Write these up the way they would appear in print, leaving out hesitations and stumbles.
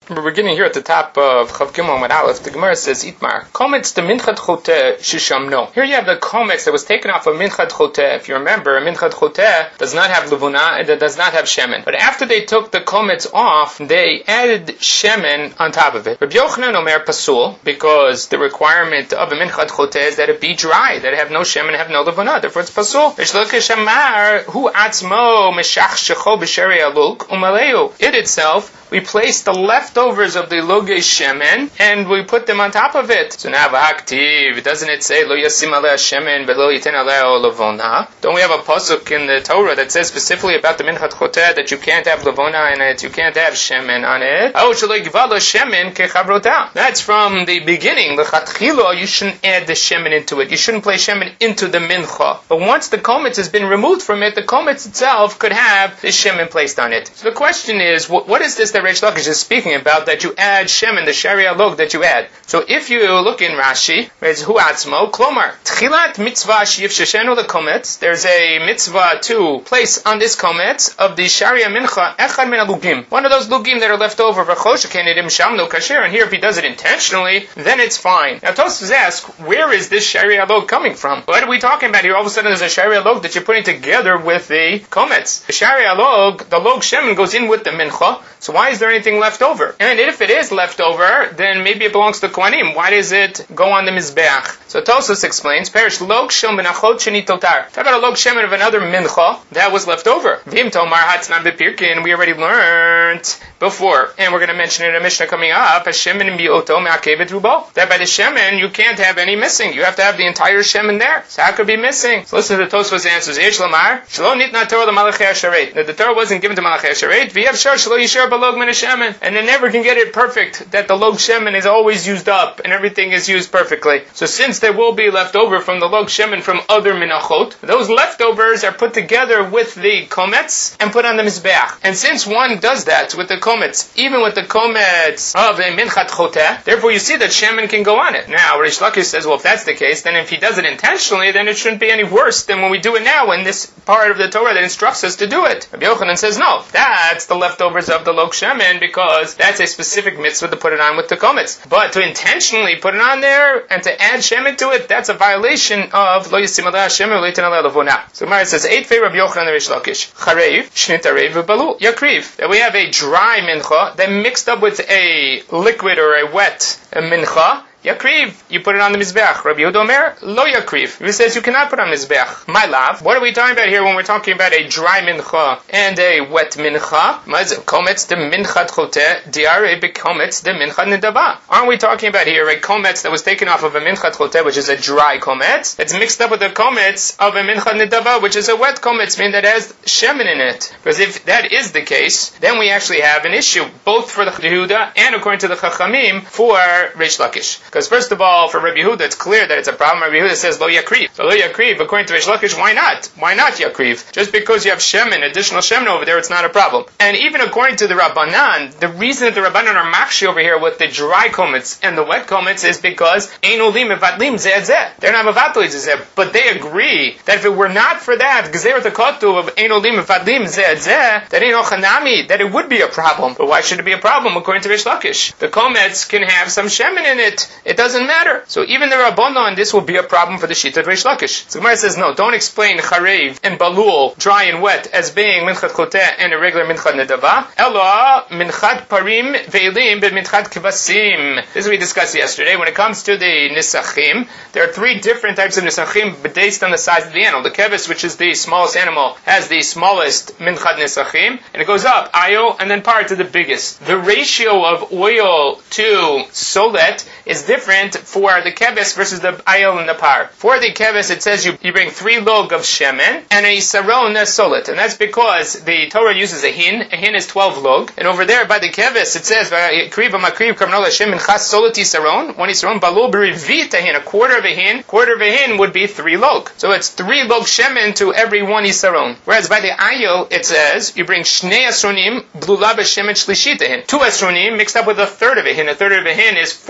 We're beginning here at the top of Chav Gimel Amud Aleph. The Gemara says, Itmar, Kometz de Minchat Choteh Shishamno. Here you have the Kometz that was taken off of Minchat Choteh. If you remember, Minchat Choteh does not have Levuna and it does not have Shemen. But after they took the Kometz off, they added Shemen on top of it. Rabbi Yochanan Omer Pasul, because the requirement of a Minchat Choteh is that it be dry, that it have no Shemen, have no Levuna. Therefore it's Pasul. Rishlakish Amar, Hu Atzmo Meshach Shecho B'Sheri Aluk Umaleu. It itself, we place the leftovers of the Logei Shemen and we put them on top of it. So now V'Haktiv, doesn't it say Lo Yasim Aleh Shemen V'Lo Yiten Aleh Levona? Don't we have a pasuk in the Torah that says specifically about the Minchat Choteh that you can't have Levona in it, you can't have Shemen on it? Oh, Shelo Yigva Lo Shemen Kechavrota. That's from the beginning. L'Chatchila, you shouldn't add the Shemen into it. You shouldn't place Shemen into the Mincha. But once the Kometz has been removed from it, the Kometz itself could have the Shemen placed on it. So the question is, what is this that Reish Lakish is speaking about, that you add Shemen, the Sharia log that you add? So if you look in Rashi, it's Hu Atzmo, Klomar, Tchilat mitzvah shiv sheshenu lekometz, there's a mitzvah to place on this kometz of the Sharia mincha, echad min alugim, one of those lugim that are left over, v'choshekenedim shamno kasher, and here if he does it intentionally, then it's fine. Now Tosfos asks, where is this Sharia log coming from? What are we talking about here? All of a sudden there's a Sharia log that you're putting together with the kometz. The Sharia log, the log Shemen goes in with the mincha, so why is there anything left over? And if it is left over, then maybe it belongs to Kohanim. Why does it go on the Mizbeach? So Tosfos explains, Perish log shel menachot sheni totar. Talk about a log shemen of another mincha that was left over. Vim tomar hatznan bepirkin, we already learned before, and we're going to mention it in a Mishnah coming up, Hashemen bioto me'akevet rubo. That by the shemen, you can't have any missing. You have to have the entire shemen there. So how could be missing? So listen to the Tosfos answers. Yesh lamar, shelo nitna Torah l'malachei hasharet. That the Torah wasn't given to malachei hasharet, v'yev shar shelo yishar balog min hashemen. And they never can get it perfect, that the log shemen is always used up, and everything is used perfectly. So since there will be left over from the log shemen from other minachot, those leftovers are put together with the kometz and put on the mizbeach. And since one does that with the kometz, even with the kometz of a minchat choteh, therefore you see that shemen can go on it. Now, Reish Lakish says, well, if that's the case, then if he does it intentionally, then it shouldn't be any worse than when we do it now in this part of the Torah that instructs us to do it. Rabbi Yochanan says, no, that's the leftovers of the log shemen, because that's a specific mitzvah to put it on with the kometz. But to intentionally put it on there and to add shemen to it, that's a violation of lo yisim aleh shemen lo yiten aleh levona. So Gemara says, 8th favor of Yochanan and Reish Lakish, chareiv, shnit areiv, v'balu, yakriv. That we have a dry mincha that mixed up with a liquid or a wet mincha. Yakriv, you put it on the Mizbeach. Rabbi Yehuda Omer, lo yakriv. He says you cannot put on Mizbeach. My love, what are we talking about here when we're talking about a dry mincha and a wet mincha? Kometz de minchat choteh, diare bekometz de minchat nedava. Aren't we talking about here a kometz that was taken off of a minchat choteh, which is a dry kometz? It's mixed up with a kometz of a minchat nedava, which is a wet kometz, meaning that has shemen in it. Because if that is the case, then we actually have an issue, both for the Yehuda and according to the Chachamim for Reish Lakish. Because first of all, for Rabbi Yehuda, it's clear that it's a problem. Rabbi Yehuda says, lo yakriv. So lo yakriv, according to Reish Lakish, why not? Why not yakriv? Just because you have shemen, additional shemen over there, it's not a problem. And even according to the Rabbanan, the reason that the Rabbanan are makshi over here with the dry kometz and the wet kometz is because ein olim mevadlim zeh zeh. They're not mevatli zeh. But they agree that if it were not for that, gzerat hakatu of ein olim mevadlim zeh zeh, that ein ochanami, that it would be a problem. But why should it be a problem according to Reish Lakish? The kometz can have some shemen in it. It doesn't matter. So even the Rabbanon, this will be a problem for the Shita of Reish Lakish. So Gemara says, no, don't explain chareiv and balul, dry and wet, as being minchat choteh and a regular minchat nedava. Ela minchat parim ve'elim b'minchat kvasim. This is what we discussed yesterday. When it comes to the nisachim, there are 3 different types of nisachim based on the size of the animal. The keves, which is the smallest animal, has the smallest minchat nisachim, and it goes up, ayo, and then par to the biggest. The ratio of oil to solet is different for the keves versus the ayil and the par. For the keves, it says you bring 3 log of shemen and a saron solet, and that's because the Torah uses a hin. A hin is 12 log, and over there by the keves it says kriv makriv karnol Hashem minchas soleti saron. 1 saron balul berivit a hin. A quarter of a hin would be 3 log. So it's 3 log shemen to every 1 isaron. Whereas by the ayil it says you bring shnei asronim blula b'shemen shlishit a hin. 2 asronim mixed up with a third of a hin. A third of a hin is 4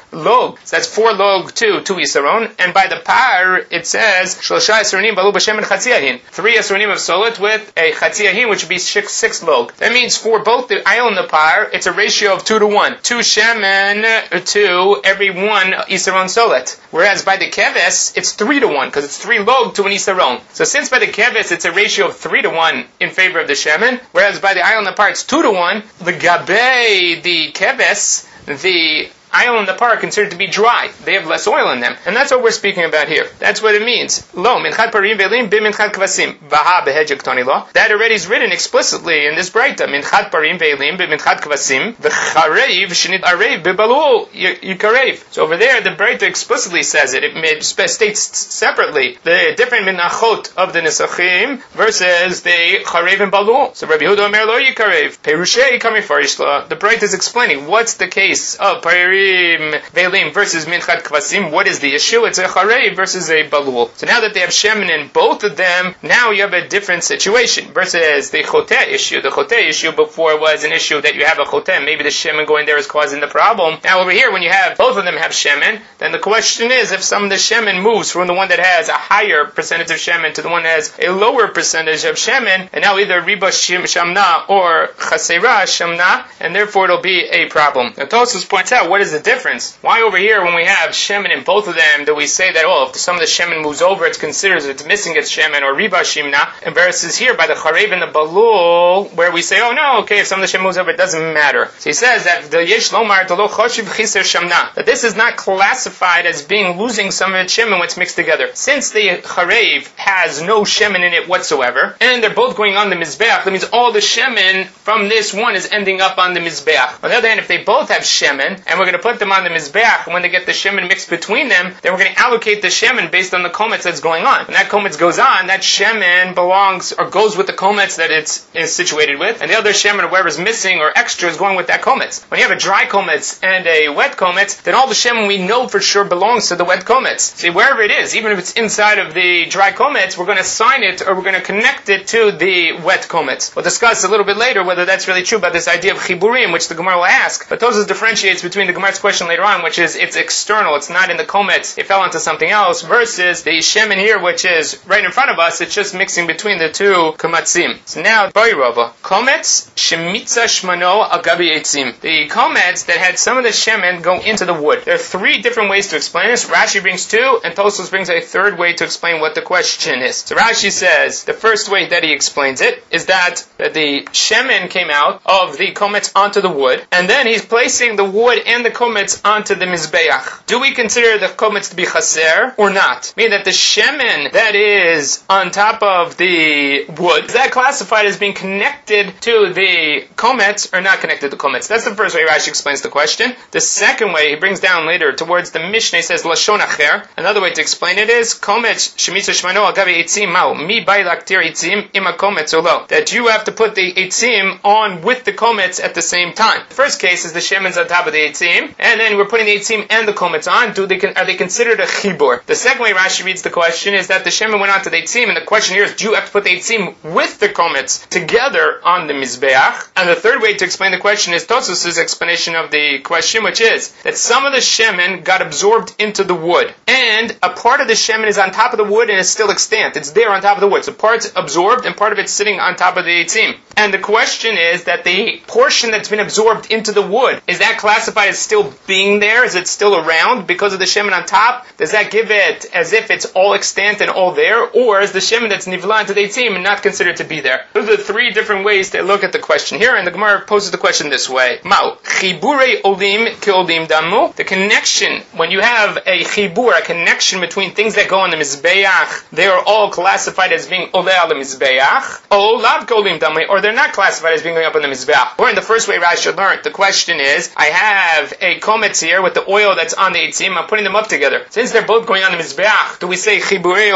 log. So that's 4 log to 2 isaron. And by the par, it says, Shlosha Yisronim balu b'shem and chatziyahin. 3 Yisronim of solet with a chatziyahin, which would be 6 log. That means for both the ayil and the par, it's a ratio of 2 to 1. 2 shemen to every 1 isaron solet. Whereas by the keves, it's 3 to 1, because it's 3 log to an isaron. So since by the keves, it's a ratio of 3 to 1 in favor of the shemen, whereas by the ayil and the par, it's 2 to 1, the gabe, the keves, the ayil and the par are considered to be dry. They have less oil in them. And that's what we're speaking about here. That's what it means. Lo, minchat parim ve'lim b'minchat kvasim. Vaha behedjek toni lo. That already is written explicitly in this breita. Minchat parim ve'lim b'minchat kvasim. V'chareiv shenit areiv b'balu yikareiv. So over there, the breita explicitly says it. It states separately the different minachot of the nesachim versus the chareiv and balu. So Rabbi Yehuda Omer lo yikareiv. Perushei kamifarish lo. The breita is explaining what's the case of parim ve'lim versus minchat kvasim. What is the issue? It's a chareiv versus a balul. So now that they have shemen in both of them, now you have a different situation versus the choteh issue. The choteh issue before was an issue that you have a choteh. Maybe the shemen going there is causing the problem. Now over here, when you have both of them have shemen, then the question is if some of the shemen moves from the one that has a higher percentage of shemen to the one that has a lower percentage of shemen, and now either riba shamna or chasera shamna, and therefore it'll be a problem. Now Tosfos points out, what is the difference? Why over here, when we have shemen in both of them, do we say that, if some of the shemen moves over, it's considered it's missing its shemen, or riba shimna, and versus here, by the chareiv and the balul, where we say, if some of the shemen moves over, it doesn't matter. So he says that the yesh lomar tolo choshiv chiser shamna, that this is not classified as being losing some of its shemen when it's mixed together. Since the chareiv has no shemen in it whatsoever, and they're both going on the mizbeach, that means all the shemen from this one is ending up on the mizbeach. On the other hand, if they both have shemen, and we're going to put them on the mizbeach, and when they get the shemen mixed between them, then we're going to allocate the shemen based on the kometz that's going on. When that kometz goes on, that shemen belongs or goes with the kometz that it's situated with, and the other shemen or whatever's missing or extra is going with that kometz. When you have a dry kometz and a wet kometz, then all the shemen we know for sure belongs to the wet kometz. See, wherever it is, even if it's inside of the dry kometz, we're going to assign it or we're going to connect it to the wet kometz. We'll discuss a little bit later whether that's really true about this idea of chiburim, which the Gemara will ask. But Tosfos differentiates between the Gemara's question later on, which is it's external, it's not in the kometz, it fell into something else, versus the shemen here, which is right in front of us, it's just mixing between the two komatzim. So now, Bayrova, kometz shemitza shmano al gabi eitzim. The kometz that had some of the shemen go into the wood. There are 3 different ways to explain this. Rashi brings 2, and Tosfos brings a 3rd way to explain what the question is. So Rashi says, the first way that he explains it is that the shemen came out of the kometz onto the wood, and then he's placing the wood and the kometz onto the mizbeach. Do we consider the kometz to be chaser or not? Meaning that the shemen that is on top of the wood, is that classified as being connected to the kometz or not connected to the kometz? That's the first way Rashi explains the question. The second way he brings down later towards the Mishnah, he says lashon acher. Another way to explain it is kometz shemitza shmano al gabi eitzim mao mi bay laktir eitzim ima kometz olo. That you have to put the eitzim on with the kometz at the same time. The first case is the shemen's on top of the eitzim, and then we're putting the eitzim and the kometz on. Are they considered a chibur? The second way Rashi reads the question is that the shemen went on to the eitzim, and the question here is, do you have to put the eitzim with the kometz together on the mizbeach? And the third way to explain the question is Tosfos' explanation of the question, which is that some of the shemen got absorbed into the wood, and a part of the shemen is on top of the wood and is still extant. It's there on top of the wood. So part's absorbed and part of it's sitting on top of the eitzim. And the question is that the portion that's been absorbed into the wood, is that classified as still being there? Is it still around because of the shemen on top? Does that give it as if it's all extant and all there? Or is the shemen that's nivla into the eitzim and not considered to be there? Those are the 3 different ways to look at the question here, and the Gemara poses the question this way. Mao, chibure olim ki olim damu. The connection, when you have a chibur, a connection between things that go on the mizbeach, they are all classified as being ole al mizbeach, o lav ki olim damu, or they're not classified as being going up on the mizbeach. Or in the first way Rashi learned, the question is, I have a kometz here with the oil that's on the eitzim, I'm putting them up together. Since they're both going on the mizbeach, do we say chiburei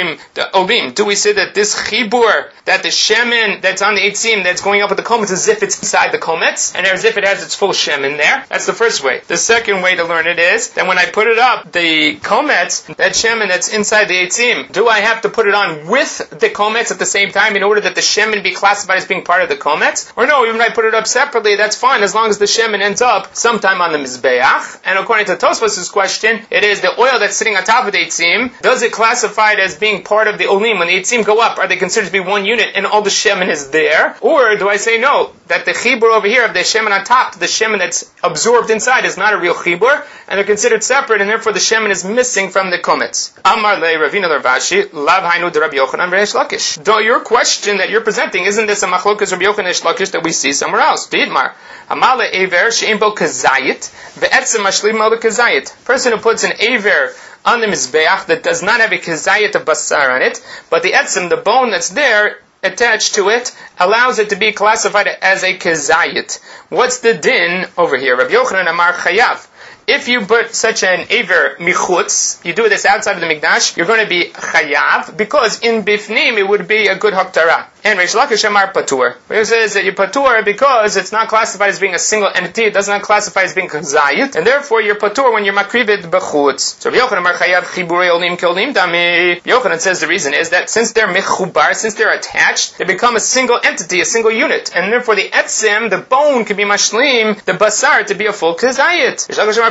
olim? Do we say that this chibur, that the shemen that's on the eitzim that's going up with the kometz, as if it's inside the kometz, and as if it has its full shemen there? That's the first way. The second way to learn it is that when I put it up, the kometz, that shemen that's inside the eitzim, do I have to put it on with the kometz at the same time in order that the shemen be classified as being being part of the kometz? Or no, even if I put it up separately, that's fine, as long as the shemen ends up sometime on the mizbeach. And according to Tosfos' question, it is the oil that's sitting on top of the eitzim. Does it classify it as being part of the olim? When the eitzim go up, are they considered to be one unit and all the shemen is there? Or do I say no, that the chibur over here of the shemen on top to the shemen that's absorbed inside is not a real chibur, and they're considered separate, and therefore the shemen is missing from the kometz? Amar le Ravina Larvashi, lav hainu de Rabbi Yochanan v'Reish Lakish. Your question that you're presenting, isn't this a machlokas Rabbi Yochanan Reish Lakish that we see somewhere else? Diidmar. Amale Aver she'im bo kazayit ve'etzem mashlim mo kazayit. Person who puts an Aver on the mizbeach that does not have a kazayit of basar on it, but the etzem, the bone that's there attached to it, allows it to be classified as a kazayit. What's the din over here? Rabbi Yochanan Amar Chayav. If you put such an aver michutz, you do this outside of the mikdash, you're going to be chayav, because in bifnim it would be a good haktara. And Reish Lakish Amar patur. He says that you're patur because it's not classified as being a single entity, it does not classify as being kazayit, and therefore you're patur when you're makrivid b'chutz. So Yochanan Amar chayav chiburei olim keolim dami. Yochanan says the reason is that since they're mechubar, since they're attached, they become a single entity, a single unit, and therefore the etzim, the bone, can be mashlim, the basar, to be a full kazayit.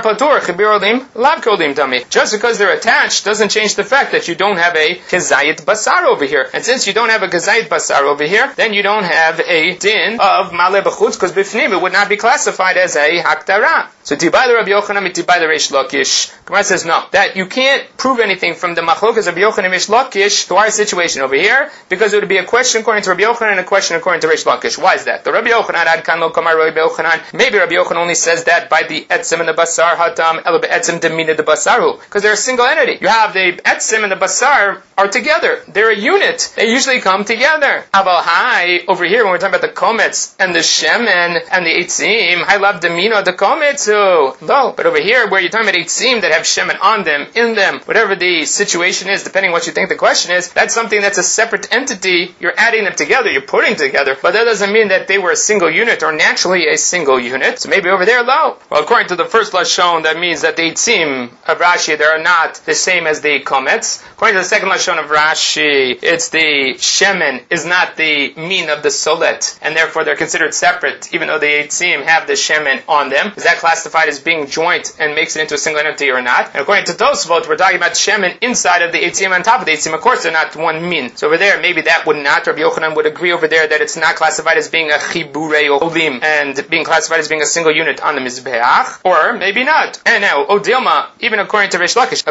Just because they're attached doesn't change the fact that you don't have a kazayit basar over here. And since you don't have a kazayit basar over here, then you don't have a din of male b'chutz, because b'fnim it would not be classified as a haktara. So tibai the Rabbi Yochanan, tibai the Reish Lakish. Gemara says no, that you can't prove anything from the machlokas of Rabbi Yochanan and Reish Lakish to our situation over here, because it would be a question according to Rabbi Yochanan and a question according to Reish Lakish. Why is that? The Rabbi Yochanan ad kan lo kamar Rabbi Yochanan. Maybe Rabbi Yochanan only says that by the etzim and the basar hatam el be'etzim demina the basaru, because they're a single entity. You have the etzim and the basar are together. They're a unit. They usually come together. Aval hai over here when we're talking about the kometz and the shemen and the eitzim, hai lav demina the kometz. No, but over here where you're talking about eitzim that have shemen on them, in them, whatever the situation is, depending on what you think the question is, that's something that's a separate entity. You're adding them together, you're putting together, but that doesn't mean that they were a single unit or naturally a single unit. So maybe over there, lo. Well, according to the first lashon, that means that the eitzim of Rashi, they are not the same as the kometz. According to the second lashon of Rashi, it's the shemen is not the mean of the solet, and therefore they're considered separate, even though the eitzim have the shemen on them. Is that classified as being joint and makes it into a single entity or not? And according to Tosfot, we're talking about shemen inside of the eitzim, on top of the eitzim. Of course, they're not one min. So over there, maybe that would not. Rabbi Yochanan would agree over there that it's not classified as being a chiburei olim and being classified as being a single unit on the mizbeach, or maybe not. And now, Odilma, even according to Reish Lakish,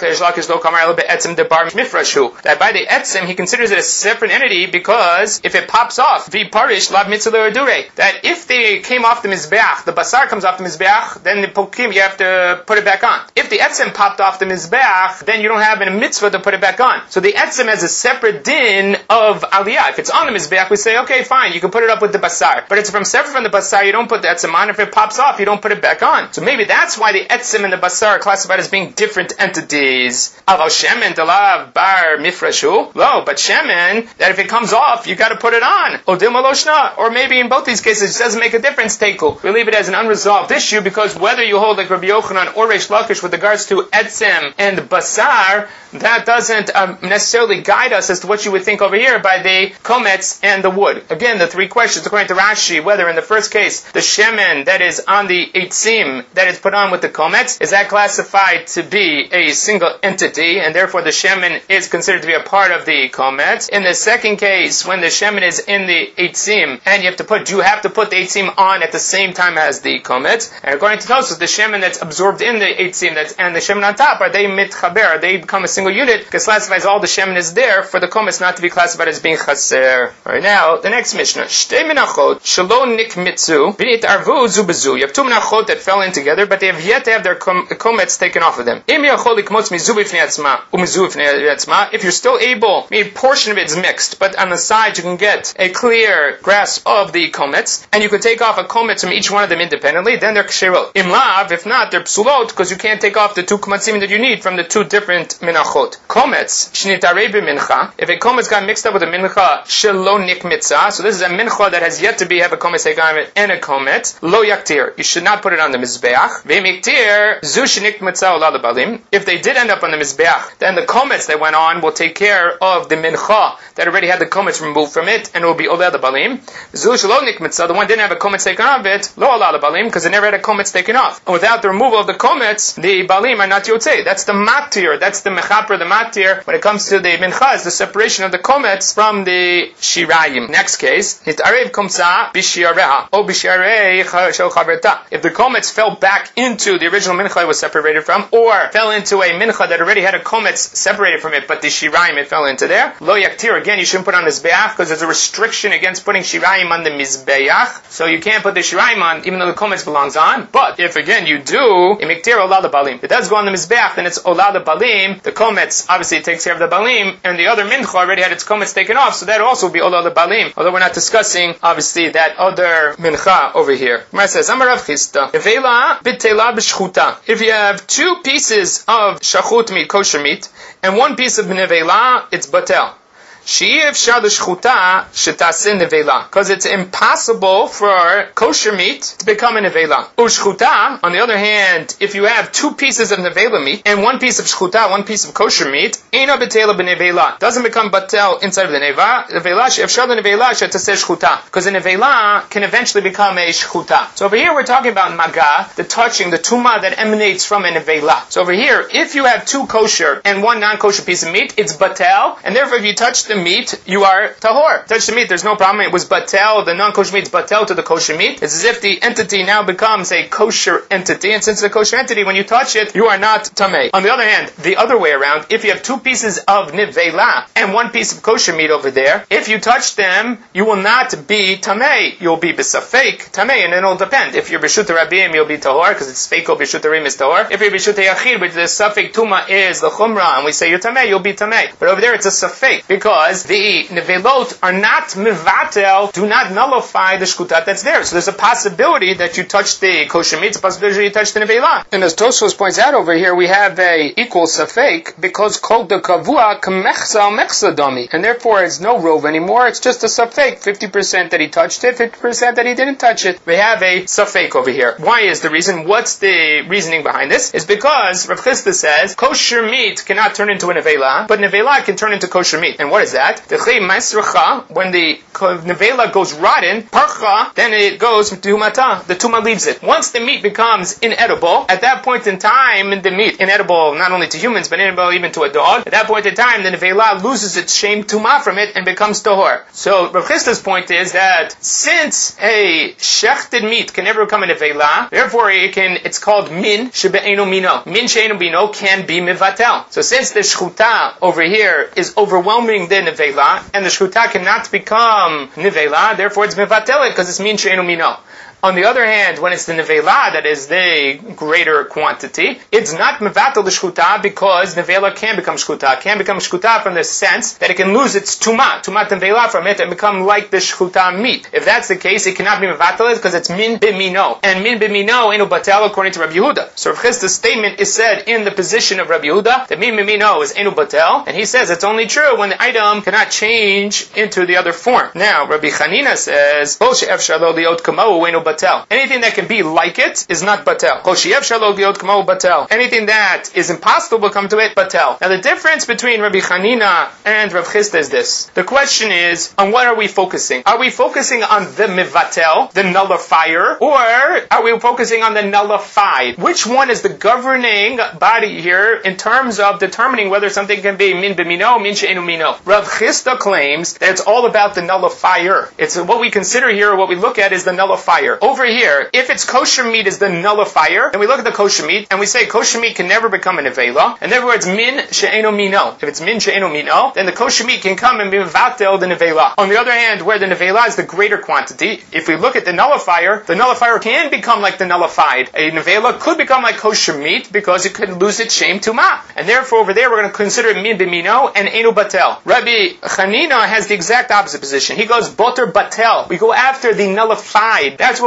that by the etzim he considers it a separate entity, because if it pops off, that if they came off the mizbeach, the basar comes off the mizbeach, then the pokim, you have to put it back on. If the etzim popped off the mizbeach, then you don't have a mitzvah to put it back on. So the etzim has a separate din of aliyah. If it's on the mizbeach, we say, okay, fine, you can put it up with the basar. But it's separate from the basar, you don't put the etzim on. If it pops off, you don't put it back on. So maybe that's why the etzim and the basar are classified as being different entities. Aval shemen delav bar mifrashu. Lo, but shemen, that if it comes off, you got to put it on. Odim aloshna. Or maybe in both these cases, it doesn't make a difference. Teku. We leave it as an unresolved issue, because whether you hold like Rabbi Yochanan or Reish Lakish with regards to etzim and basar, that doesn't necessarily guide us as to what you would think over here by the kometz and the wood. Again, the three questions according to Rashi, whether in the first case the shemen that is on the eitzim that is put on with the kometz, is that classified to be a single entity, and therefore the shemen is considered to be a part of the kometz. In the second case, when the shemen is in the eitzim, and you have to put the eitzim on at the same time as the kometz. And according to Tosfos, the shemen that's absorbed in the eitzim and the shemen on top, are they mitchaber? They become a single unit, because classifies all the shemen is there for the kometz not to be classified as being chaser. Alright, now the next mishnah. Shtei menachot shelo nikmitzu b'nit arvu zu bezu. You have two menachot that fell in together, but they have yet to have their kometz taken off of them. If you're still able, maybe a portion of it is mixed, but on the side you can get a clear grasp of the kometz, and you can take off a kometz from each one of them independently, then they're ksherot. Imlav, if not, they're psulot, because you can't take off the two kometzim that you need from the two different menachot. Kometz, shnitarei b'mincha, if a kometz got mixed up with a mincha, shelo nikmitza, so this is a mincha that has yet to have a kometz taken on it and a kometz, lo yaktir, you should not put it on the mizbeach. Ve'miktir, zu shenikmitza ola lebalim, if they did end up on the mizbeach, then the kometz that went on will take care of the mincha that already had the kometz komets removed from it, and it will be oleh lebalim. Zu shelo nikmitza, the one didn't have a komets taken off it, lo oleh lebalim, because it never had a komets taken off. And without the removal of the komets, the balim are not yotzei. That's the matir, that's the mechaper, the matir, when it comes to the mincha, is the separation of the komets from the shirayim. Next case, hitarev komsa bishiareha, o bishiarei shel chaverta. If the komets fell back into the original mincha it was separated from, or fell into a mincha that already had a komets separated from it, but the shirayim it fell into there, lo yaktir, again you shouldn't put on the mizbeach, because there's a restriction against putting shirayim on the mizbeach, so you can't put the shirayim on, even though the komets belongs on. But if again you do, imiktir olah lebalim, it does go on the mizbeach, then it's olah lebalim. The komets obviously takes care of the balim, and the other mincha already had its komets taken off, so that also will be olah lebalim. Although we're not discussing obviously that other mincha over here. Gemara says, Amar Rav Chisda, Nevela bitela b'shchuta. If you have two pieces of shachut meat, kosher meat, and one piece of nevela, it's batel. Because it's impossible for kosher meat to become a nevela. Ushchuta, on the other hand, if you have two pieces of nevela meat and one piece of shchuta, one piece of kosher meat, eina betela b'nevela, doesn't become batel inside of the nevela. Because a nevela can eventually become a shchuta. So over here we're talking about maga, the touching, the tuma that emanates from a nevela. So over here, if you have two kosher and one non-kosher piece of meat, it's batel, and therefore if you touch the meat, you are tahor. Touch the meat, there's no problem. It was batel, the non-kosher meat is batel to the kosher meat. It's as if the entity now becomes a kosher entity, and since it's a kosher entity, when you touch it, you are not tamei. On the other hand, the other way around, if you have two pieces of nivela and one piece of kosher meat over there, if you touch them, you will not be tamei. You'll be besafek tamei, and it'll depend. If you're b'shuta rabim, you'll be tahor, because it's feiko b'shuta rim is tahor. If you're b'shuta yachid, which the safek tuma is the chumrah, and we say you're tamei, you'll be tamei. But over there it's a safek, because the nevelot are not mivatel, do not nullify the shkutat that's there. So there's a possibility that you touch the kosher meat, it's a possibility that you touch the nevelah. And as Tosfos points out over here, we have a equal safek, because kol de kavua k'mechsa mechsa dami. And therefore it's no rove anymore, it's just a safek. 50% that he touched it, 50% that he didn't touch it. We have a safek over here. Why is the reason? What's the reasoning behind this? Is because Rav Chisda says, kosher meat cannot turn into a nevelah, but nevelah can turn into kosher meat. And what is that? When the nevela goes rotten, parcha, then it goes to tumata. The tuma leaves it. Once the meat becomes inedible, at that point in time, the meat, inedible not only to humans, but inedible even to a dog, at that point in time, the nevela loses its shame tuma from it and becomes tahor. So Rav Chisda's point is that since a shechted meat can never become a nevela, therefore it's called min shebe'enu mino. Min she'enu mino can be mivatel. So since the shchuta over here is overwhelming the nevela, and the shchuta cannot become nevela, therefore it's mevatel because it's min she'enu mino. On the other hand, when it's the nevela that is the greater quantity, it's not mevatel the shchuta because nevela can become shchuta. Can become shchuta from the sense that it can lose its tumat nevela from it and become like the shchuta meat. If that's the case, it cannot be mevatel because it's min bimino. And min bimino enu batel according to Rabbi Yehuda. So Rav Chisda's statement is said in the position of Rabbi Yehuda that min bimino is enu batel, and he says it's only true when the item cannot change into the other form. Now, Rabbi Chanina says, anything that can be like it is not batel. Anything that is impossible to come to it, batel. Now the difference between Rabbi Chanina and Rav Chisda is this. The question is, on what are we focusing? Are we focusing on the mivatel, the nullifier, or are we focusing on the nullified? Which one is the governing body here in terms of determining whether something can be min b'mino, min she'enu mino? Rav Chisda claims that it's all about the nullifier. It's what we consider here, or what we look at is the nullifier. Over here, if it's kosher meat is the nullifier, then we look at the kosher meat and we say kosher meat can never become a nevela, and therefore it's min she'enu mino. If it's min she'enu mino, then the kosher meat can come and be vatel the nevela. On the other hand, where the nevela is the greater quantity, if we look at the nullifier can become like the nullified. A nevela could become like kosher meat because it could lose its shame tuma, and therefore over there we're going to consider it min b'mino and enu batel. Rabbi Chanina has the exact opposite position. He goes boter batel. We go after the nullified. That's what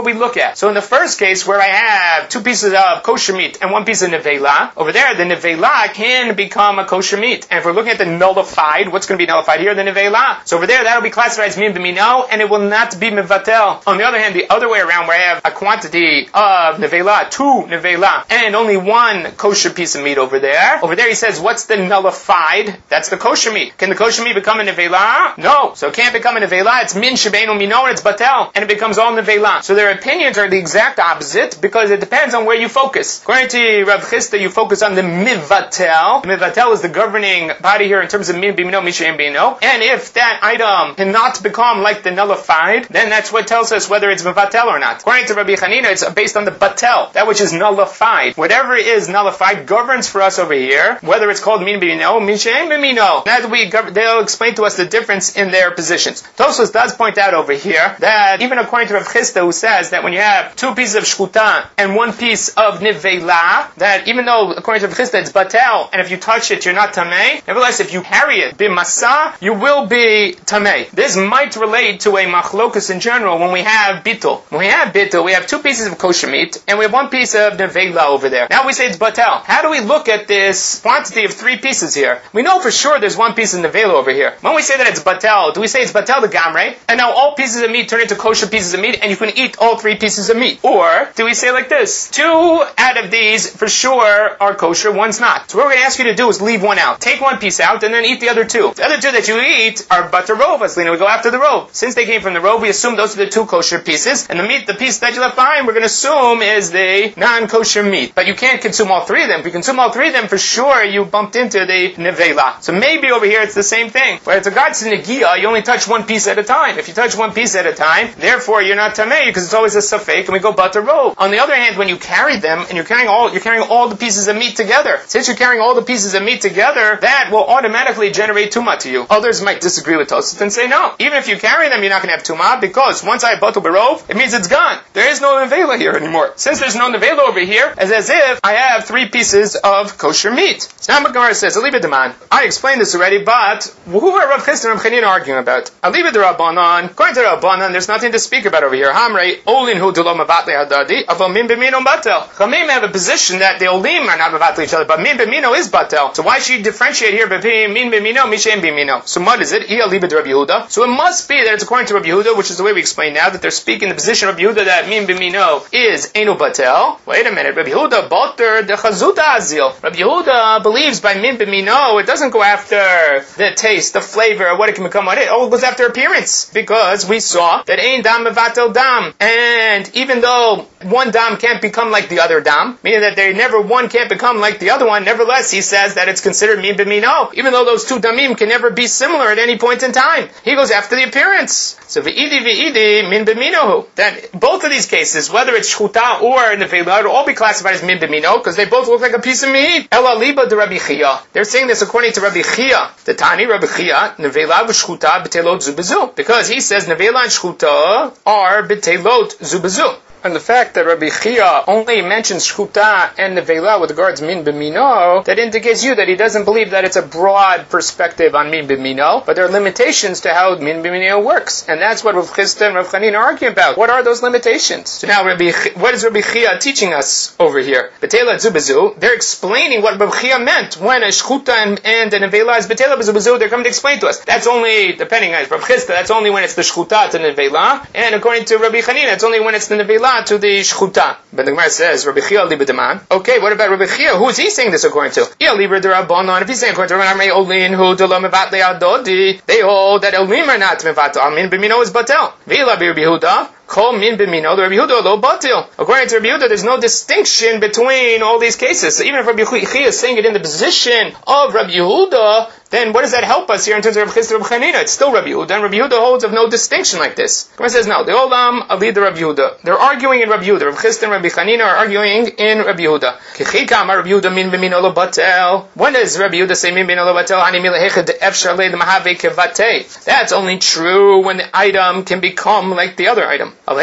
what we look at. So in the first case, where I have 2 pieces of kosher meat and 1 piece of nevela, over there, the nevela can become a kosher meat. And if we're looking at the nullified, what's going to be nullified here? The nevela. So over there, that'll be classified as min b'mino, and it will not be mevatel. On the other hand, the other way around, where I have a quantity of nevela, 2 nevela, and only 1 kosher piece of meat over there he says, what's the nullified? That's the kosher meat. Can the kosher meat become a nevela? No. So it can't become a nevela. It's min shebeinu mino, and it's batel, and it becomes all nevela. So their opinions are the exact opposite, because it depends on where you focus. According to Rav Chisda, you focus on the mivatel. The mivatel is the governing body here in terms of min b'mino, mishem b'mino. And if that item cannot become like the nullified, then that's what tells us whether it's mivatel or not. According to Rabbi Chanina, it's based on the batel, that which is nullified. Whatever is nullified governs for us over here, whether it's called min b'mino, mishem b'mino. They'll explain to us the difference in their positions. Tosfos does point out over here that even according to Rav Chisda, who says that when you have 2 pieces of shchuta and 1 piece of nivela, that even though according to Rav Chisda it's batel, and if you touch it you're not tamei, nevertheless if you carry it b'masa, you will be tamei. This might relate to a machlokus in general when we have bittul. When we have bittul, we have 2 pieces of kosher meat and we have 1 piece of nivela over there. Now we say it's batel. How do we look at this quantity of 3 pieces here? We know for sure there's 1 piece of nevela over here. When we say that it's batel, do we say it's batel the gamre, and now all pieces of meat turn into kosher pieces of meat and you can eat all 3 pieces of meat? Or do we say like this, 2 out of these for sure are kosher, 1's not. So what we're going to ask you to do is leave 1 out. Take 1 piece out and then eat the other 2. The other 2 that you eat are butter rov, Aslina. We go after the rov. Since they came from the rov, we assume those are the 2 kosher pieces, and the piece that you left behind, we're going to assume is the non-kosher meat. But you can't consume all 3 of them. If you consume all 3 of them, for sure you bumped into the nevela. So maybe over here it's the same thing. Where it's regards to negia, you only touch 1 piece at a time. If you touch 1 piece at a time, therefore you're not tamei, because it's always a safek, and we go butter rov. On the other hand, when you carry them, and you're carrying all the pieces of meat together, since you're carrying all the pieces of meat together, that will automatically generate tumah to you. Others might disagree with Tosfos and say no. Even if you carry them, you're not going to have tumah, because once I have butter barov, it means it's gone. There is no nevela here anymore. Since there's no nevela over here, it's as if I have 3 pieces of kosher meat. So now Gemara says, Aliba Deman. I explained this already, but who are Rav Chisda and Rav Chanina arguing about? Aliba de Rabbanan. According to Rabbanan, there's nothing to speak about over here. Hamrei olin hu delo mavatli hadadi, aval min b'mino batel. Chamim have a position that the olim are not mavatli each other, but min b'mino is batel. So why should you differentiate here between min b'mino, mishem b'mino? So what is it? I aliba de Rabbi Yehuda. So it must be that it's according to Rabbi Yehuda, which is the way we explain now, that they're speaking the position of Rabbi Yehuda that min b'mino is enu batel. Wait a minute, Rabbi Yehuda boter de chazuta azil. Rabbi Yehuda believes by min b'mino, it doesn't go after the taste, the flavor, what it can become on it. Oh, it goes after appearance. Because we saw that ein dam mevatel dam. And even though 1 dam can't become like the other dam, meaning that one can't become like the other one, nevertheless he says that it's considered min b'mino. Even though those 2 damim can never be similar at any point in time. He goes after the appearance. So v'idi min b'minohu. That both of these cases, whether it's shchuta or nevela, will all be classified as min b'mino, because they both look like a piece of meat. Ela liba de Rabbi Chia. They're saying this according to Rabbi Chia. The Tani Rabbi Chia, nevela v'shchuta b'telot zubezu. Because he says nevela and shchuta are b'telot zubezu. And the fact that Rabbi Chia only mentions shchuta and nevela with regards min b'mino, that indicates you that he doesn't believe that it's a broad perspective on min b'mino, but there are limitations to how min b'mino works. And that's what Rav Chisda and Rav Chanina are arguing about. What are those limitations? So now what is Rabbi Chia teaching us over here? B'tela zubezu, they're explaining what Rabbi Chia meant when a shchuta and a nevela is b'tela zubezu. They're coming to explain to us. That's only, depending on Rav Chisda, that's only when it's the shchuta to nevela, and according to Rabbi Chanina, it's only when it's the nevela to the shchuta. But the Gemara says, Rabbi Chia liba deman. Okay, what about Rabbi Chia? Who is he saying this according to? Ia liba de Rabbanan. If he's saying according to Rabbi Olin, who de lo mevatle adodi, they hold that Olim are not mevatel. Min b'mino is batel. V'ila Rabbi Yehuda. Kol min b'mino, the Rabbi Yehuda lo batil. According to Rabbi Yehuda, there's no distinction between all these cases. So even if Rabbi Chia is saying it in the position of Rabbi Yehuda, then what does that help us here in terms of Rabbi Chisda and Rabbi Chanina? It's still Rabbi Yehuda, and Rabbi Yehuda holds of no distinction like this. Gemara says no. The olam alid Rabbi Yehuda. They're arguing in Rabbi Yehuda. Rabbi Chisda and Rabbi Chanina are arguing in Rabbi Yehuda. Kichikam Rabbi Yehuda min b'mino lo batel. When does Rabbi Yehuda say min b'mino lo batel? Ani milehechad efshar le mahave kevate. That's only true when the item can become like the other item. But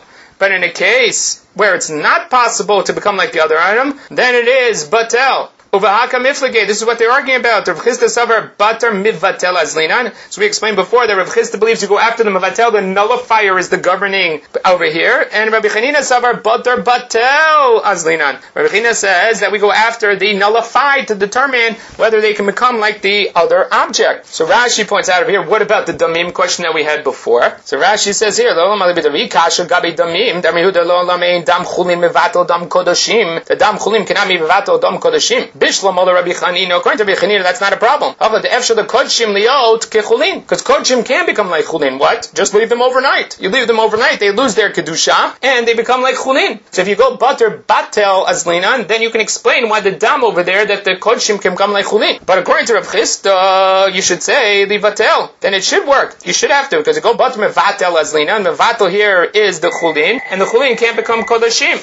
in a case where it's not possible to become like the other item, then it is batel. Uvahaka miflage. This is what they're arguing about. Rav Chisda savar batar mivatel azlinan. So we explained before that Rav Chisda believes you go after the mivatel, the nullifier is the governing over here. And Rabbi Chanina savar batar batel azlinan. Rabbi Chanina says that we go after the nullified to determine whether they can become like the other object. So Rashi points out over here, what about the damim question that we had before? So Rashi says here, the dam chulim cannot be mevatel dam kodashim. Bishlam ola Rabbi Chanina. According to Rabbi Chanina, that's not a problem. Because kodshim can become like chulin. What? Just leave them overnight. You leave them overnight, they lose their kedusha and they become like chulin. So if you go bater batel azlinan, then you can explain why the dam over there that the kodshim can become like chulin. But according to Rav Chisda, you should say livatel. Then it should work. You should have to, because it go bater mevatel azlinan. Mevatel here is the chulin, and the chulin can't become kodashim.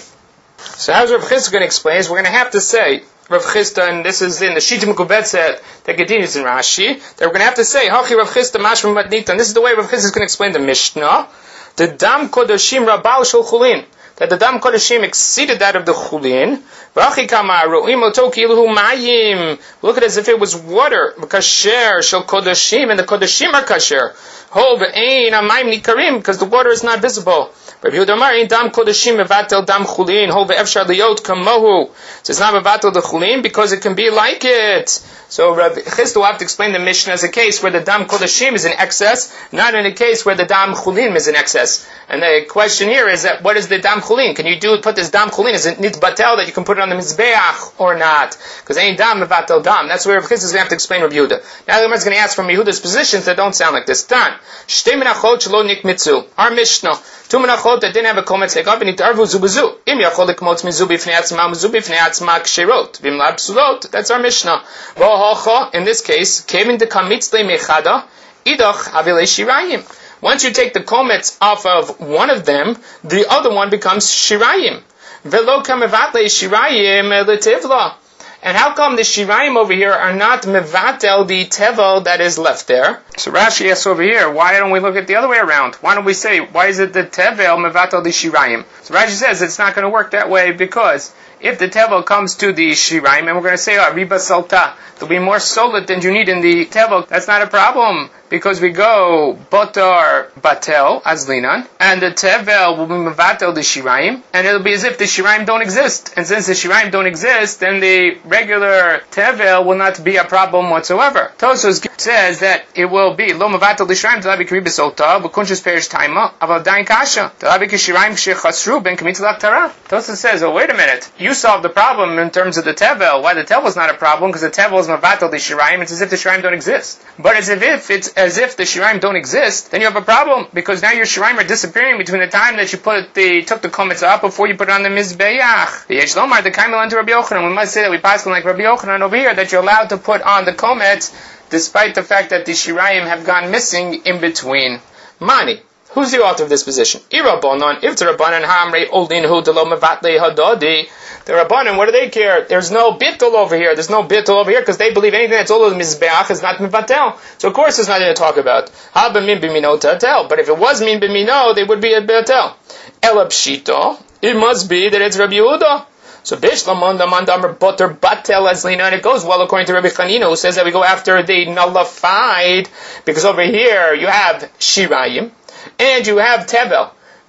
So how's Rav Chisda going to explain this? We're going to have to say, Rav Chisda, and this is in the Shita Mekubetzet that continues in Rashi, that we're going to have to say, Hachi Rav Chisda mashma matnita, and this is the way Rav Chisda is going to explain the Mishnah, the dam kodashim rabal shel chulin, that the dam kodashim exceeded that of the chulin, v'achi kama ro'im oto kiluhu mayim, look at it as if it was water, kasher shel kodashim, and the kodashim are kasher, ho ve'ein amayim nikarim, because the water is not visible. Rabbi Yehuda Amar, dam kodashim mevatel dam chulin, ho ve'efshar liyot kamohu. So it's not mevatel the chulin because it can be like it. So Rabbi Chisda will have to explain the Mishnah as a case where the dam kodashim is in excess, not in a case where the dam chulin is in excess. And the question here is that what is the dam chulin? Can you put this dam chulin? Is it nitbatel that you can put it on the mizbeach or not? Because ain't dam mevatel dam. That's where Rabbi Chisda is going to have to explain Rabbi Yehuda. Now the Gemara is going to ask from Yehuda's positions that don't sound like this. Dan, shtei menachot shelo nikmitzu. Our Mishnah. Two menachot that didn't have a kometz hekav and itarvu zubuzu. Im yachol lekmotz mizu b'fnei atzma mizu b'fnei atzma kshirot. V'im la psulot. That's our Mishnah. V'hocha, in this case, kevin de kamitz le mechada, idach avile shirayim. Once you take the kometz off of one of them, the other one becomes shirayim. V'lo kamevatle shirayim letivla. And how come the shirayim over here are not mevatel, the tevel that is left there? So Rashi asks over here, why don't we look at the other way around? Why don't we say, why is it the tevel mevatel the shirayim? So Rashi says it's not going to work that way because if the tevel comes to the shirayim, and we're going to say, riba salta, there'll be more solid than you need in the tevel, that's not a problem. Because we go botar batel azlinan, and the tevel will be mevatel the shirayim, and it'll be as if the shirayim don't exist. And since the shirayim don't exist, then the regular tevel will not be a problem whatsoever. Tosfos says that it will be lo mevatel the shirayim t'lavi k'riba solta v'kunshus perish taima aval dain kasha t'lavi k'shirayim shechasru ben k'mitzlach tara. Tosfos says, oh wait a minute, you solved the problem in terms of the tevel. Why the tevel is not a problem? Because the tevel is mevatel the shirayim. It's as if the shirayim don't exist. But as if the shirayim don't exist, then you have a problem, because now your shirayim are disappearing between the time that you took the kometz up before you put it on the mizbeach. The Yesh Lomar, the kaimel unto Rabbi Yochanan. We must say that we pass like Rabbi Yochanan over here, that you're allowed to put on the kometz, despite the fact that the shirayim have gone missing in between. Mani. Who's the author of this position? Irabonon, if the Rabbanan hamre oldin hu delo mevatle hadodi. The Rabbanan, what do they care? There's no bittul over here. There's no bittul over here because they believe anything that's all of the mizbeach is not mevatel. So of course there's nothing to talk about. Ha b'min b'mino tatel. But if it was min b'mino, they would be a betel. Ela pshito. It must be that it's Rabbi Yehuda. So bishlamon damandamar boter batel azlina, and it goes well according to Rabbi Chanina, who says that we go after the nullified, because over here you have shirayim and you have tevel.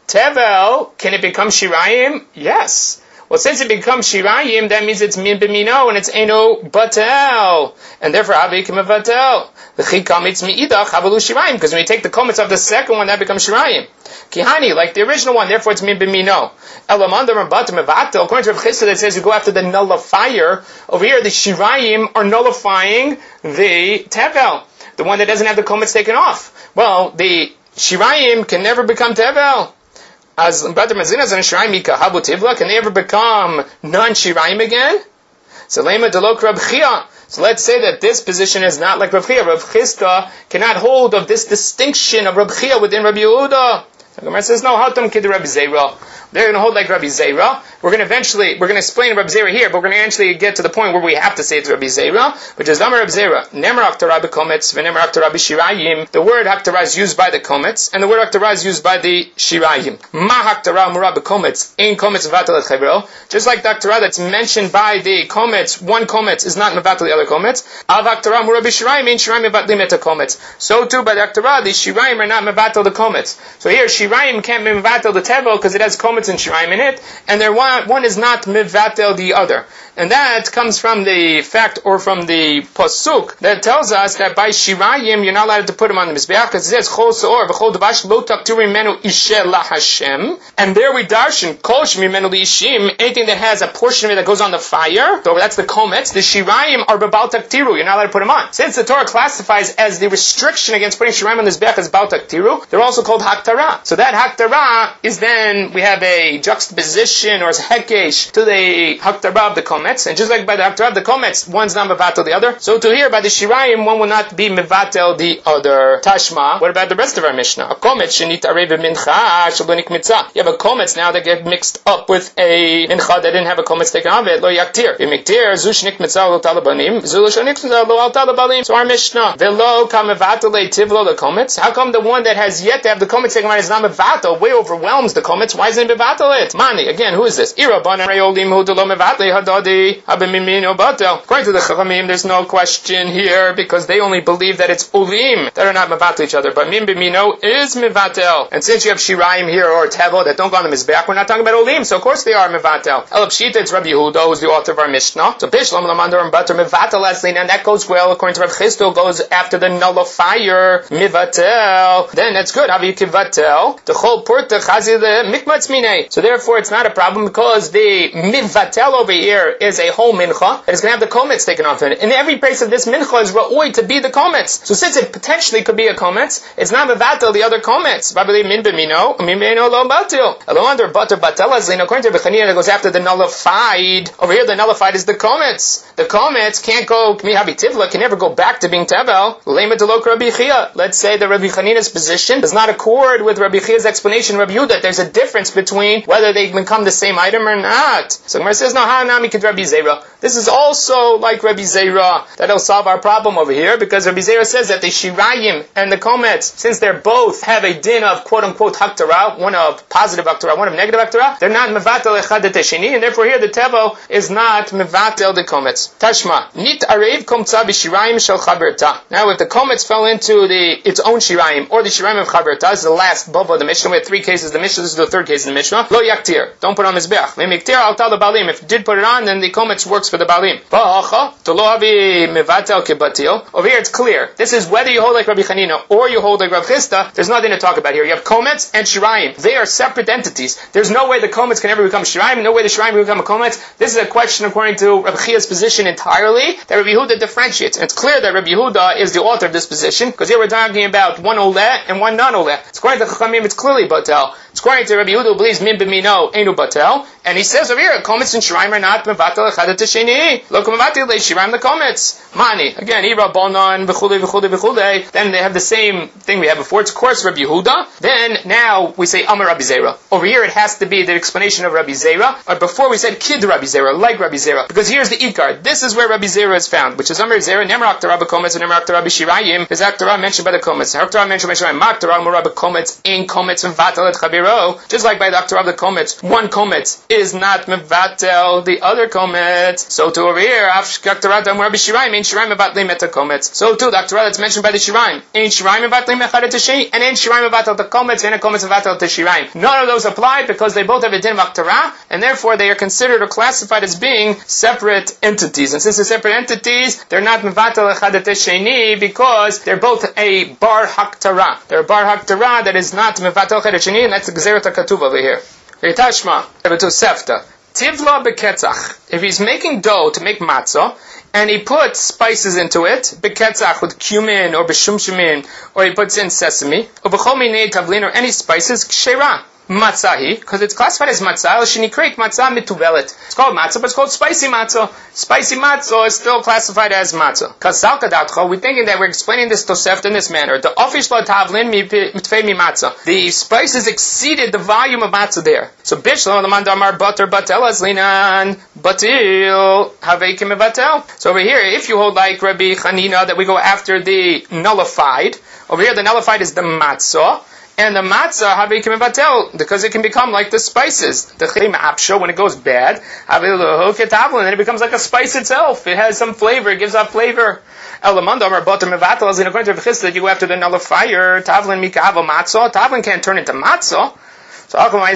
Tevel, can it become shirayim? Yes. Well, since it becomes shirayim, that means it's min b'mino and it's eno batel, and therefore avi k'mevatel. The chikamitz mi'idach havalu shirayim, because when you take the kometz of the second one, that becomes shirayim. Kihani, like the original one, therefore it's min b'mino. Elamandam batem mevatel. According to Rav Chisda, that says you go after the nullifier. Over here, the shirayim are nullifying the tevel, the one that doesn't have the kometz taken off. Well, the shirayim can never become tevel. As brother Mazinas and Shiraim Habu Tivla, can they ever become non-Shiraim again? So Lema Delok Rab Chia. So let's say that this position is not like Rab Chia. Rab Chisda cannot hold of this distinction of Rab Chia within Rabbi Yehuda. The Gemara says, no, Hatam Kid Rabbi Zera. they're going to hold like Rabbi Zera. We're going to explain Rabbi Zera here, but we're going to actually get to the point where we have to say it's Rabbi Zera, which is Amar Rabbi Zera. Nemer Haktara b'kometz v'nemer Haktara b'shirayim. The word Haktara is used by the kometz, and the word Haktara is used by the shirayim. Ma Haktara mura b'kometz, ein kometz mevatel et chavero. Just like the Haktara that's mentioned by the kometz, one kometz is not mevatel the other kometz. Av Haktara mura b'shirayim, ein shirayim mevatlim et kometz. So too by the Haktara, the shirayim are not mevatel the kometz. So here shirayim can't be mevatel the tevel because it has kometz and shirayim in it, and one is not mevatel the other. And that comes from the fact, or from the pasuk, that tells us that by shirayim, you're not allowed to put them on the mizbeach, because it says, chol seor, v'chol devash, lo taktiru mimenu ishe la Hashem. And there we darshan, kol shemimenu liishim, anything that has a portion of it that goes on the fire, so that's the kometz, the shirayim are bebal taktiru, you're not allowed to put them on. Since the Torah classifies as the restriction against putting shirayim on the mizbeach as bal taktiru, they're also called haktara. So that haktara is then, we have a juxtaposition, or a hekesh, to the haktara of the kometz. And just like by the Haktara of the kometz, one's not mevatel the other. So to here, by the shirayim, one will not be mevatel the other. Tashma, what about the rest of our Mishnah? A kometz shenit arei b'mincha shalonik mitzah. You have a kometz now that get mixed up with a mincha that didn't have a kometz taken of it. Lo yaktir. V'miktir, zu shnik mitzah lo talabanim, zu lo shnik mitzah lo al talabanim. So our Mishnah, velo ka mevatel tivlo the kometz. How come the one that has yet to have the kometz taken on is not mevatel, way overwhelms the kometz? Why isn't it mevatel it? Mani, again, who is this? Ira banan reyolim hu de lo mevatel hadadi. According to the Chachamim, there's no question here because they only believe that it's ulim that are not mevatel each other. But min b'mino is mevatel. And since you have shirayim here or tevel that don't go on the mizbeach, we're not talking about ulim, so of course they are mevatel. El Pshita, it's Rabbi Yehuda who's the author of our Mishnah. So Bishlam Lamandar and Batar mevatel aslin, and that goes well according to Rav Chisdo, goes after the nullifier mevatel. Then that's good. Havi kivatel the whole purta chazi the mikmatz minei. So therefore it's not a problem because the mevatel over here is a whole mincha that is going to have the kometz taken off in it. And every place of this mincha is ra'oi to be the kometz. So since it potentially could be a kometz, it's not mevatel the other kometz. Babeli min b'mino, min b'mino lo batil. Elo under butter batel azlin. According to Bechania, that goes after the nullified. Over here, the nullified is the kometz. The kometz can't go mihabi tivla, can never go back to being tevel. Lema delok Rabbi Chia. Let's say that Rabbi Chanina's position does not accord with Rabbi Chia's explanation, Rabbi Yehuda. There's a difference between whether they become the same item or not. So Gemara says, no, hanami kid Rabbi Zera. This is also like Rabbi Zera. That'll solve our problem over here, because Rabbi Zera says that the shirayim and the kometz, since they both have a din of quote-unquote haktara, one of positive haktara, one of negative haktara, they're not mevatel echad et sheni, and therefore here the tevel is not mevatel the kometz. Tashma, nit arev komtza b'shirayim shel chaberta. Now if the kometz fell into its own shirayim, or the shirayim of chaberta, this is the last bava of the Mishnah. We have three cases of the Mishnah, this is the third case of the Mishnah. Lo yaktir, don't put on mizbeach. Miktir al tal balim. If you did put it on, then the kometz works for the balim. Over here it's clear. This is whether you hold like Rabbi Chanina or you hold like Rav Chisda, there's nothing to talk about here. You have kometz and shirayim. They are separate entities. There's no way the kometz can ever become shirayim, no way the shirayim can become a kometz. This is a question according to Rabbi Chia's position entirely, that Rabbi Yehuda differentiates. And it's clear that Rabbi Yehuda is the author of this position, because here we're talking about one oleh and one non-oleh. It's according to Chachamim, it's clearly batel. It's according to Rabbi Yehuda, who believes min b'mino enu batel, and he says over here, kometz and shirayim are not mevatel echad et sheni. Lo mevatel le shirayim the kometz. Mani. Again, ira bonan v'chulei v'chulei v'chulei. Then they have the same thing we had before. It's of course Rabbi Yehuda. Then now we say Amar Rabbi Zera. Over here it has to be the explanation of Rabbi Zera. Or before we said Kid Rabbi Zera, like Rabbi Zera. Because here's the ikar. This is where Rabbi Zera is found, which is Amar Zera, Nemer Haktara b'kometz and Nemer Haktara b'shirayim. Is Haktara mentioned by the kometz. Haktara mentioned by shirayim. Haktara mura b'kometz in kometz mevatel et chaviro. Just like by the Haktara of the kometz, one kometz is not mevatel the other kometz. So to over here, Haktara damur b'shirayim in shirayim mevatlim et kometz. So too, the Haktara that's mentioned by the shirayim in shirayim mevatlim echad et sheni, and in shirayim mevatel the kometz and a kometz mevatel the shirayim. None of those apply because they both have a din of Haktara, and therefore they are considered or classified as being separate entities. And since they're separate entities, they're not mevatel echad et sheni because they're both a bar Haktara. They're a bar Haktara that is not mevatel echad et sheni, and that's the Gzeret HaKatuv over here. Tashma, Sefta. Tivla beketzach. If he's making dough to make matzah, and he puts spices into it, beketzach with cumin or beshumshumin, or he puts in sesame, or b'chol minei tavlin or any spices, kshera. Matzahi, because it's classified as matzah, shenikreik matzah mituvelet. It's called matzah, but it's called spicy matzah. Spicy matzah is still classified as matzah. Because we're thinking that we're explaining this Tosefta in this manner. The ofish lo tavlin mitfei mi matzah. The spices exceeded the volume of matzah there. So bishlo l'man damar butter batel as linan batil haveikim batel. So over here, if you hold like Rabbi Chanina that we go after the nullified, over here the nullified is the matzah. And the matzah, havikim batel, because it can become like the spices. The chim apsho, when it goes bad, and then it becomes like a spice itself. It has some flavor, it gives off flavor. Elamandam or butter mevatel, as in according to V'chis, that you go after the nullifier, tavlin mikavo matzah. Tavlin can't turn into matzah. So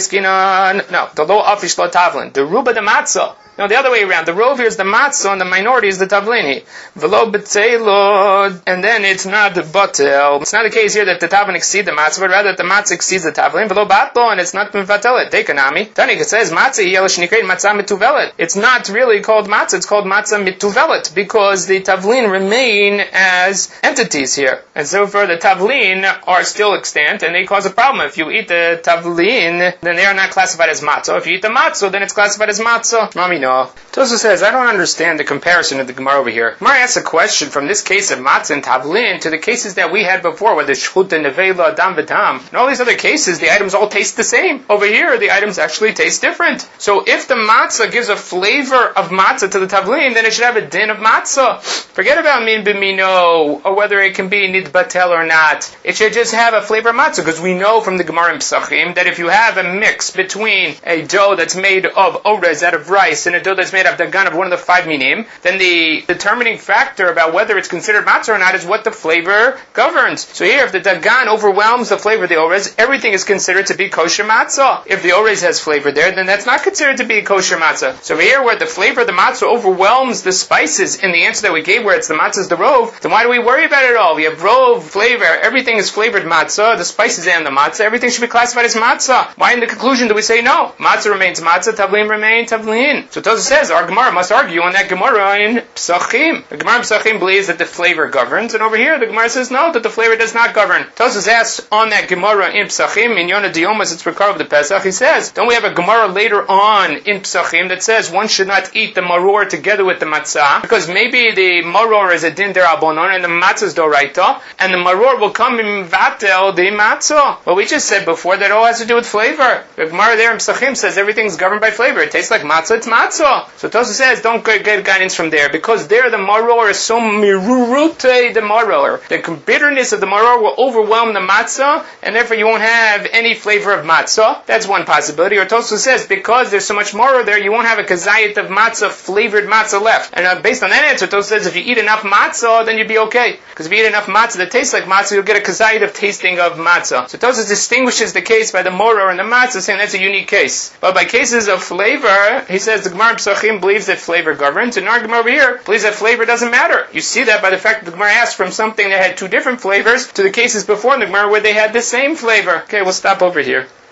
no, the lo afish lo tavlin. The ruba the matzah. No, the other way around. The rove here is the matzah and the minority is the tavlini. V'lo b'tzeilod, and then it's not the batel. It's not the case here that the tavlin exceeds the matzah, but rather that the matzah exceeds the tavlin. V'lo batlo, and it's not m'vatelet. Dekanami. Tanik, it says matzah yelish nikrein matzah mituvelet. It's not really called matzah, it's called matzah mituvelet, because the tavlin remain as entities here. And so for the tavlin are still extant, and they cause a problem. If you eat the tavlin, then they are not classified as matzah. If you eat the matzah, then it's classified as matzah. Mami, no. Tosa says, I don't understand the comparison of the Gemara over here. Gemara asks a question from this case of matzah and tavlin to the cases that we had before, where the shchut and nevela, adam v'tam. In all these other cases, the items all taste the same. Over here, the items actually taste different. So if the matzah gives a flavor of matzah to the tavlin, then it should have a din of matzah. Forget about min b'mino, or whether it can be nid batel or not. It should just have a flavor of matzah, because we know from the Gemara in Pesachim that if you have a mix between a dough that's made of orez out of rice and a dough that's made of dagan of one of the 5 minim, then the determining factor about whether it's considered matzah or not is what the flavor governs. So here, if the dagan overwhelms the flavor of the orez, everything is considered to be kosher matzah. If the orez has flavor there, then that's not considered to be kosher matzah. So here, where the flavor of the matzah overwhelms the spices in the answer that we gave, where it's the matzah's the rove, then why do we worry about it all? We have rove, flavor, everything is flavored matzah, the spices and the matzah, everything should be classified as matzah. Why in the conclusion do we say no? Matzah remains matzah, tavlin remain tavlin. So Tosfos says, our Gemara must argue on that Gemara in Pesachim. The Gemara in Pesachim believes that the flavor governs, and over here the Gemara says no, that the flavor does not govern. Tosfos asks on that Gemara in Pesachim, in Yonah Diomas, it's Rekar of the Pesach, he says, don't we have a Gemara later on in Pesachim that says one should not eat the maror together with the matzah, because maybe the maror is a din derabonon and the matzah is doraita, and the maror will come in vatel the matzah. Well, we just said before that all has to do with flavor. The Gemara there in Pesachim says everything's governed by flavor. It tastes like matzah, it's matzah. So Tosfos says, don't get guidance from there, because there the maror is so mirurute the maror. The bitterness of the maror will overwhelm the matzah, and therefore you won't have any flavor of matzah. That's one possibility. Or Tosfos says, because there's so much maror there, you won't have a kazayit of matzah, flavored matzah left. And based on that answer, Tosfos says, if you eat enough matzah, then you'd be okay. Because if you eat enough matzah that tastes like matzah, you'll get a kazayit of tasting of matzah. So Tosfos distinguishes the case by the maror and the matzah, saying that's a unique case. But by cases of flavor, he says the Gemara in Pesachim believes that flavor governs, and our Gemara over here believes that flavor doesn't matter. You see that by the fact that the Gemara asked from something that had 2 different flavors to the cases before in the Gemara where they had the same flavor. Okay, we'll stop over here.